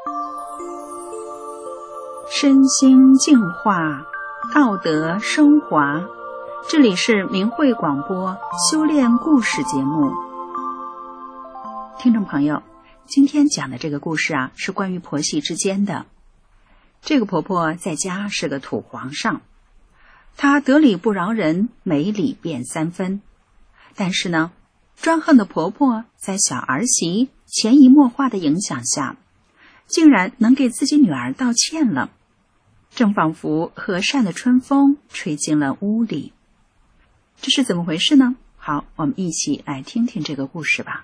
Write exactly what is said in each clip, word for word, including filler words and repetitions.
身心净化，道德升华。这里是明慧广播修炼故事节目。听众朋友，今天讲的这个故事啊，是关于婆媳之间的。这个婆婆在家是个土皇上，她得理不饶人，没理便三分。但是呢，专横的婆婆在小儿媳潜移默化的影响下，竟然能给自己女儿道歉了，正仿佛和善的春风吹进了屋里。这是怎么回事呢？好，我们一起来听听这个故事吧。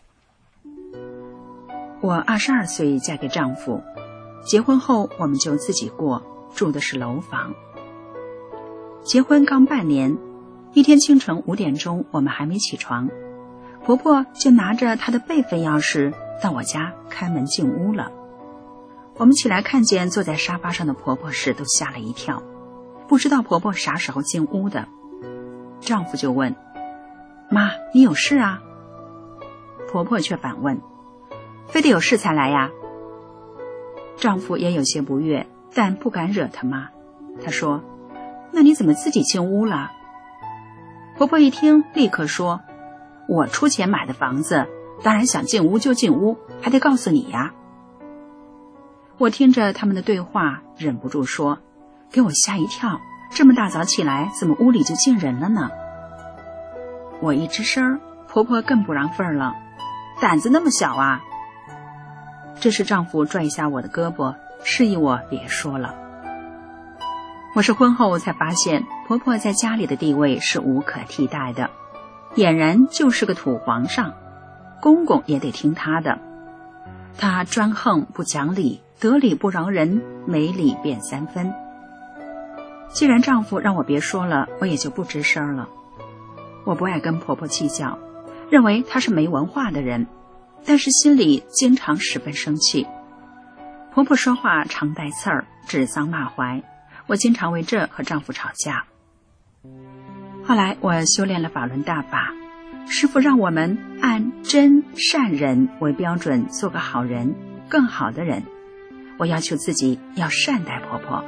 我二十二岁嫁给丈夫，结婚后我们就自己过，住的是楼房。结婚刚半年，一天清晨五点钟，我们还没起床，婆婆就拿着她的备份钥匙到我家开门进屋了。我们起来看见坐在沙发上的婆婆时，都吓了一跳，不知道婆婆啥时候进屋的。丈夫就问：妈，你有事啊？婆婆却反问：非得有事才来呀？丈夫也有些不悦，但不敢惹她妈。他说：那你怎么自己进屋了？婆婆一听立刻说：我出钱买的房子，当然想进屋就进屋，还得告诉你呀。我听着他们的对话，忍不住说：给我吓一跳，这么大早起来，怎么屋里就进人了呢？我一吱声，婆婆更不让份儿了，胆子那么小啊。这时丈夫拽一下我的胳膊，示意我别说了。我是婚后才发现，婆婆在家里的地位是无可替代的，俨然就是个土皇上，公公也得听她的。她专横不讲理，得理不饶人，没理便三分。既然丈夫让我别说了，我也就不吱声了。我不爱跟婆婆计较，认为她是没文化的人，但是心里经常十分生气。婆婆说话常带刺儿，指桑骂槐，我经常为这和丈夫吵架。后来我修炼了法轮大法，师父让我们按真善人为标准，做个好人，更好的人。我要求自己要善待婆婆，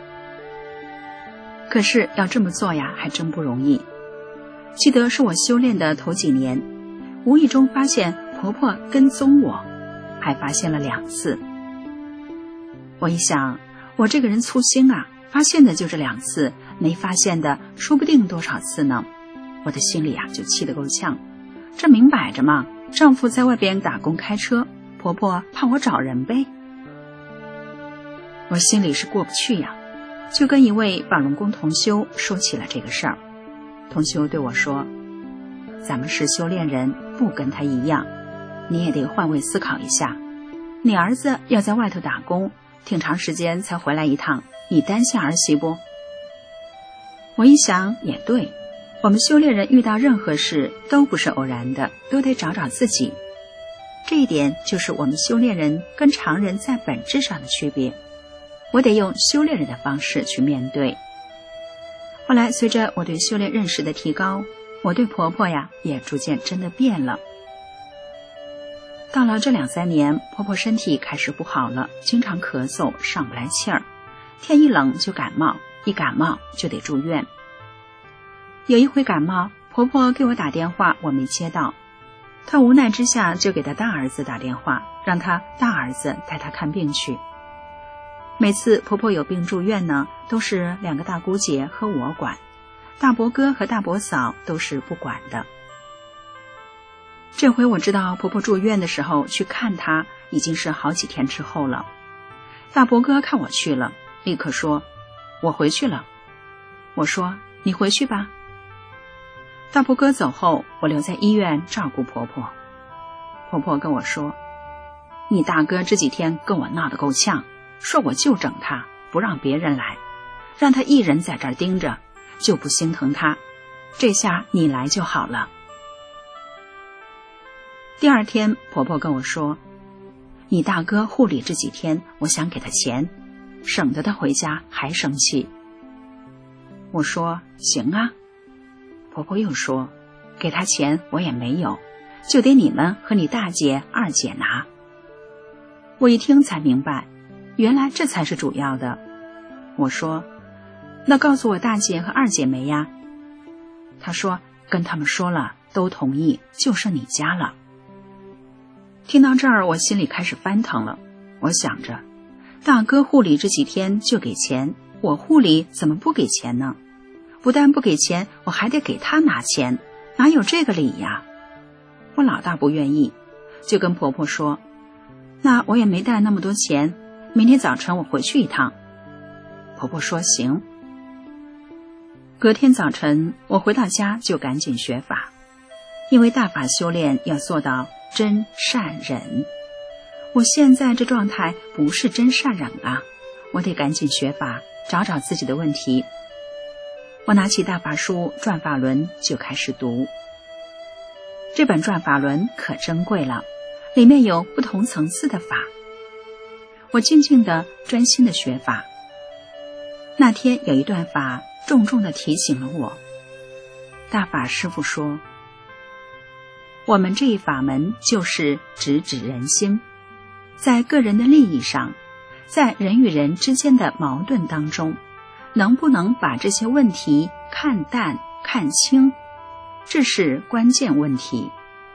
可是要这么做呀，还真不容易。记得是我修炼的头几年，无意中发现婆婆跟踪我，还发现了两次。我一想，我这个人粗心啊，发现的就这两次，没发现的说不定多少次呢。我的心里啊就气得够呛，这明摆着嘛，丈夫在外边打工开车，婆婆怕我找人呗。我心里是过不去呀，就跟一位法轮功同修说起了这个事儿。同修对我说：咱们是修炼人，不跟他一样，你也得换位思考一下。你儿子要在外头打工，挺长时间才回来一趟，你担心儿媳不？我一想也对，我们修炼人遇到任何事都不是偶然的，都得找找自己。这一点就是我们修炼人跟常人在本质上的区别，我得用修炼人的方式去面对。后来随着我对修炼认识的提高，我对婆婆呀也逐渐真的变了。到了这两三年，婆婆身体开始不好了，经常咳嗽，上不来气儿，天一冷就感冒，一感冒就得住院。有一回感冒，婆婆给我打电话，我没接到，她无奈之下就给她大儿子打电话，让她大儿子带她看病去。每次婆婆有病住院呢，都是两个大姑姐和我管，大伯哥和大伯嫂都是不管的。这回我知道婆婆住院的时候去看她，已经是好几天之后了。大伯哥看我去了，立刻说：我回去了。我说：你回去吧。大伯哥走后，我留在医院照顾婆婆。婆婆跟我说：你大哥这几天跟我闹得够呛，说我就整他，不让别人来，让他一人在这儿盯着，就不心疼他，这下你来就好了。第二天婆婆跟我说：你大哥护理这几天，我想给他钱，省得他回家还生气。我说：行啊。婆婆又说：给他钱我也没有，就得你们和你大姐二姐拿。我我一听才明白，原来这才是主要的。我说，那告诉我大姐和二姐没呀？她说，跟他们说了，都同意，就剩你家了。听到这儿，我心里开始翻腾了。我想着，大哥护理这几天就给钱，我护理怎么不给钱呢？不但不给钱，我还得给他拿钱，哪有这个理呀？我老大不愿意，就跟婆婆说，那我也没带那么多钱，明天早晨我回去一趟。婆婆说行。隔天早晨我回到家就赶紧学法，因为大法修炼要做到真善忍，我现在这状态不是真善忍啊，我得赶紧学法，找找自己的问题。我拿起大法书《转法轮》就开始读。这本《转法轮》可珍贵了，里面有不同层次的法。我静静地专心地学法。那天有一段法重重地提醒了我。大法师父说，我们这一法门就是直指人心，在个人的利益上，在人与人之间的矛盾当中，能不能把这些问题看淡看清，这是关键问题。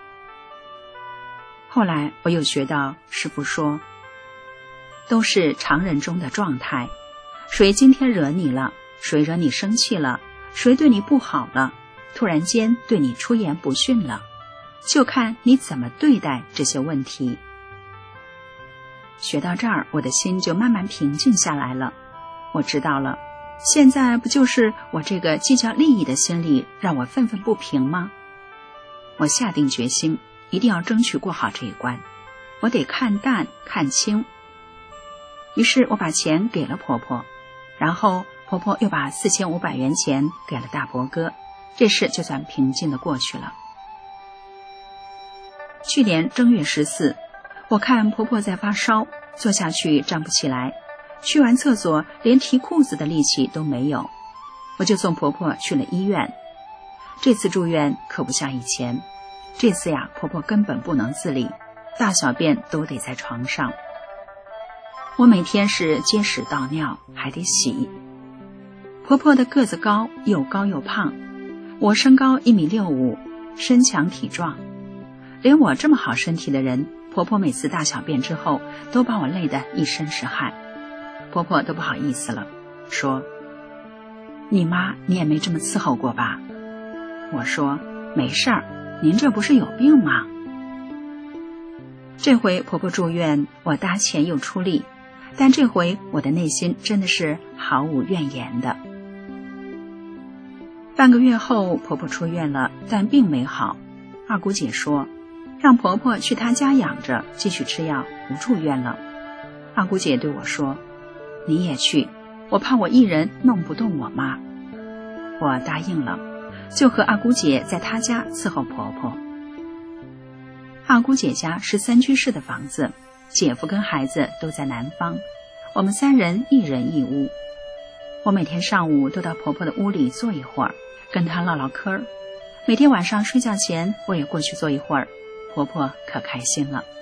后来我又学到师父说，都是常人中的状态，谁今天惹你了，谁惹你生气了，谁对你不好了，突然间对你出言不逊了，就看你怎么对待这些问题。学到这儿，我的心就慢慢平静下来了。我知道了，现在不就是我这个计较利益的心理让我愤愤不平吗？我下定决心，一定要争取过好这一关，我得看淡看清。于是我把钱给了婆婆，然后婆婆又把四千五百元钱给了大伯哥，这事就算平静地过去了。去年正月十四，我看婆婆在发烧，坐下去站不起来，去完厕所连提裤子的力气都没有，我就送婆婆去了医院。这次住院可不像以前，这次呀，婆婆根本不能自理，大小便都得在床上。我每天是接屎倒尿，还得洗。婆婆的个子高，又高又胖，我身高一米六五，身强体壮。连我这么好身体的人，婆婆每次大小便之后都把我累得一身是汗。婆婆都不好意思了，说，你妈你也没这么伺候过吧？我说，没事儿，您这不是有病吗？这回婆婆住院，我搭钱又出力，但这回我的内心真的是毫无怨言的。半个月后，婆婆出院了，但病没好。二姑姐说，让婆婆去她家养着，继续吃药，不住院了。二姑姐对我说，你也去，我怕我一人弄不动我妈。我答应了，就和二姑姐在她家伺候婆婆。二姑姐家是三居室的房子，姐夫跟孩子都在南方，我们三人一人一屋。我每天上午都到婆婆的屋里坐一会儿，跟她唠唠嗑儿。每天晚上睡觉前，我也过去坐一会儿，婆婆可开心了。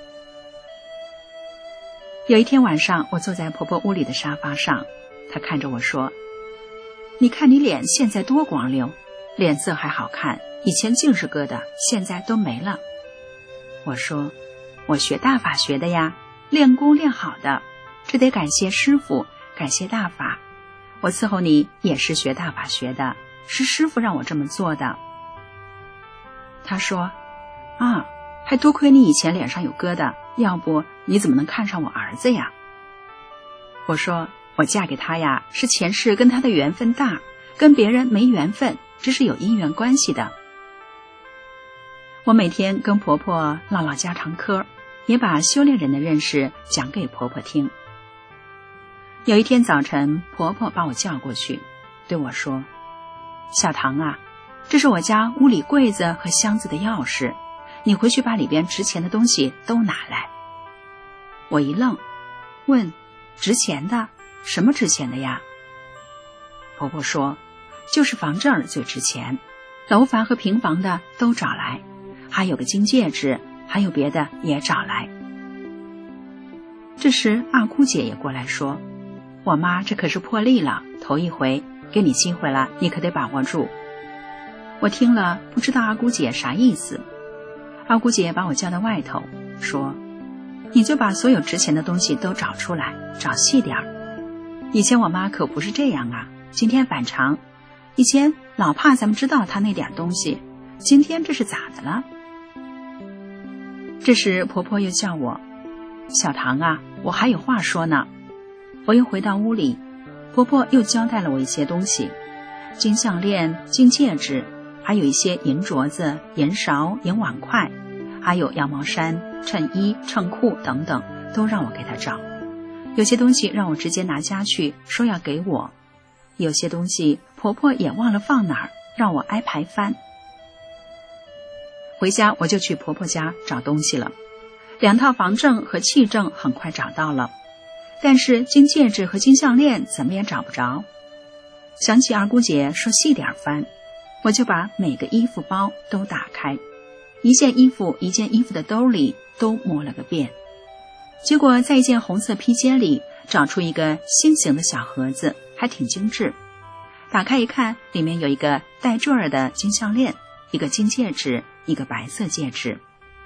有一天晚上，我坐在婆婆屋里的沙发上，她看着我说，你看你脸现在多光溜，脸色还好看，以前净是疙瘩，现在都没了。我说，我学大法学的呀，练功练好的，这得感谢师父，感谢大法。我伺候你也是学大法学的，是师父让我这么做的。他说，啊，还多亏你以前脸上有疙瘩，要不你怎么能看上我儿子呀？我说，我嫁给他呀，是前世跟他的缘分大，跟别人没缘分，这是有因缘关系的。我每天跟婆婆唠唠家常嗑，也把修炼人的认识讲给婆婆听。有一天早晨，婆婆把我叫过去，对我说，小唐啊，这是我家屋里柜子和箱子的钥匙，你回去把里边值钱的东西都拿来。我一愣，问，值钱的？什么值钱的呀？婆婆说，就是房证最值钱，楼房和平房的都找来，还有个金戒指，还有别的也找来。 这时二姑姐也过来说，我妈这可是破例了，头一回，给你机会了，你可得把握住。我听了不知道二姑姐啥意思。二姑姐把我叫到外头，说，你就把所有值钱的东西都找出来，找细点儿。以前我妈可不是这样啊，今天反常，以前老怕咱们知道她那点东西，今天这是咋的了？这时婆婆又叫我，小唐啊，我还有话说呢。我又回到屋里，婆婆又交代了我一些东西，金项链、金戒指，还有一些银镯子、银勺、银碗筷，还有羊毛衫、衬衣、衬裤等等，都让我给她找。有些东西让我直接拿家去，说要给我，有些东西婆婆也忘了放哪儿，让我挨排翻。回家我就去婆婆家找东西了，两套房证和契证很快找到了，但是金戒指和金项链怎么也找不着。想起二姑姐说细点翻，我就把每个衣服包都打开，一件衣服一件衣服的兜里都摸了个遍，结果在一件红色披肩里找出一个心形的小盒子，还挺精致。打开一看，里面有一个带坠儿的金项链，一个金戒指，一个白色戒指。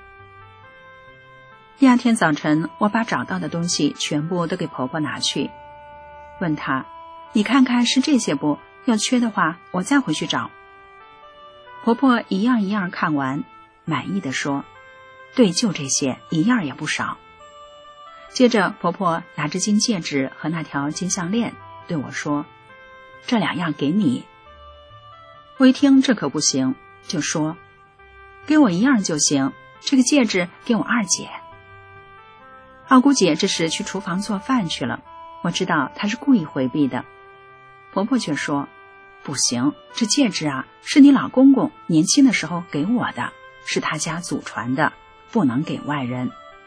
第二天早晨，我把找到的东西全部都给婆婆拿去，问她，你看看是这些不？要缺的话我再回去找。婆婆一样一样看完，满意的说，对，就这些，一样也不少。接着婆婆拿着金戒指和那条金项链对我说，这两样给你。我一听这可不行，就说，给我一样就行，这个戒指给我二姐。二姑姐这时去厨房做饭去了，我知道她是故意回避的。婆婆却说，不行，这戒指啊是你老公公年轻的时候给我的，是他家祖传的，不能给外人。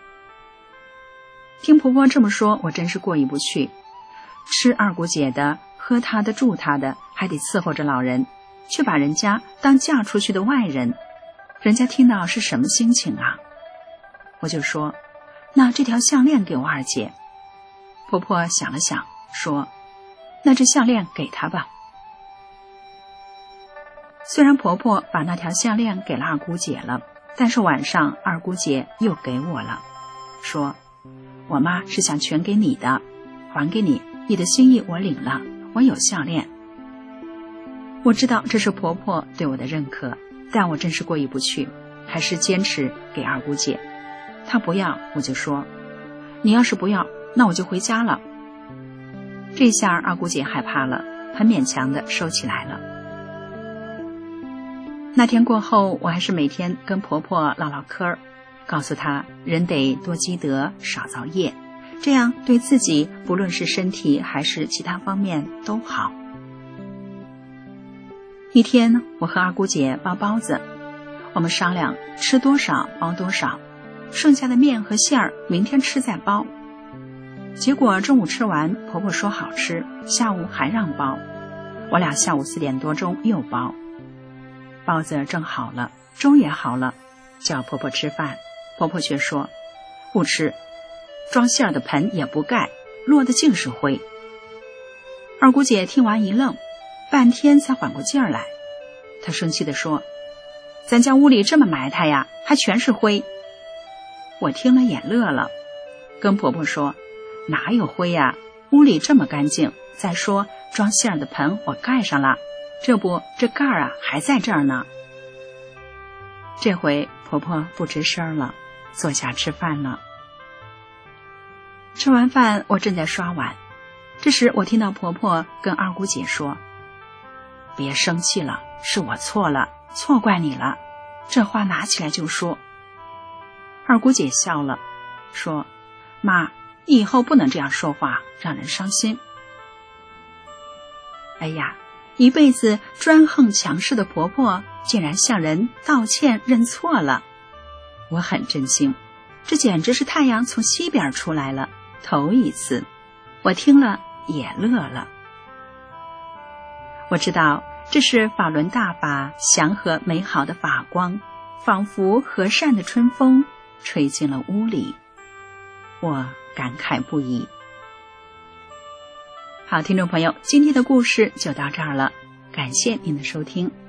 听婆婆这么说，我真是过意不去，吃二姑姐的，喝她的，住她的，还得伺候着老人，却把人家当嫁出去的外人，人家听到是什么心情啊？我就说，那这条项链给我二姐。婆婆想了想说，那这项链给她吧。虽然婆婆把那条项链给了二姑姐了，但是晚上二姑姐又给我了，说，我妈是想全给你的，还给你，你的心意我领了，我有项链。我知道这是婆婆对我的认可，但我真是过意不去，还是坚持给二姑姐。她不要，我就说，你要是不要，那我就回家了。这下二姑姐害怕了，很勉强的收起来了。那天过后，我还是每天跟婆婆唠唠嗑，告诉她人得多积德，少造业，这样对自己不论是身体还是其他方面都好。一天我和二姑姐包包子，我们商量吃多少包多少，剩下的面和馅儿明天吃再包。结果中午吃完，婆婆说好吃，下午还让包，我俩下午四点多钟又包。包子正好了，粥也好了，叫婆婆吃饭，婆婆却说不吃，装馅儿的盆也不盖，落的尽是灰。二姑姐听完一愣，半天才缓过劲儿来，她生气地说，咱家屋里这么埋汰呀，还全是灰。我听了也乐了，跟婆婆说，哪有灰呀，屋里这么干净，再说装馅儿的盆我盖上了，这不这盖儿啊还在这儿呢。这回婆婆不吱声了，坐下吃饭了。吃完饭我正在刷碗，这时我听到婆婆跟二姑姐说，别生气了，是我错了，错怪你了，这话拿起来就说。二姑姐笑了，说，妈，你以后不能这样说话，让人伤心。哎呀，一辈子专横强势的婆婆竟然向人道歉认错了，我很震惊，这简直是太阳从西边出来了，头一次。我听了也乐了。我知道这是法轮大法祥和美好的法光，仿佛和善的春风吹进了屋里。 或感慨不已。好，听众朋友，今天的故事就到这儿了，感谢您的收听。